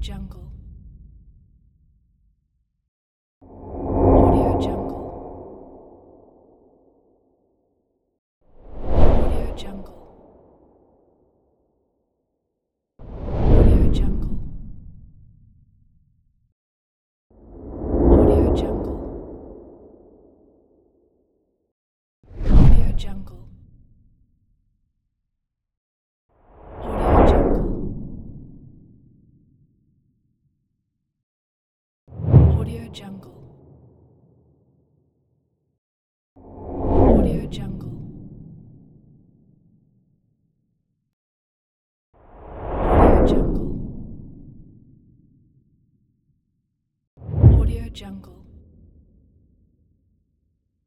Jungle. Audio Jungle. Audio Jungle. Audio Jungle. Audio Jungle. Audio Jungle. Audio Jungle. Audio Jungle. Audio Jungle. Audio Jungle. Audio Jungle.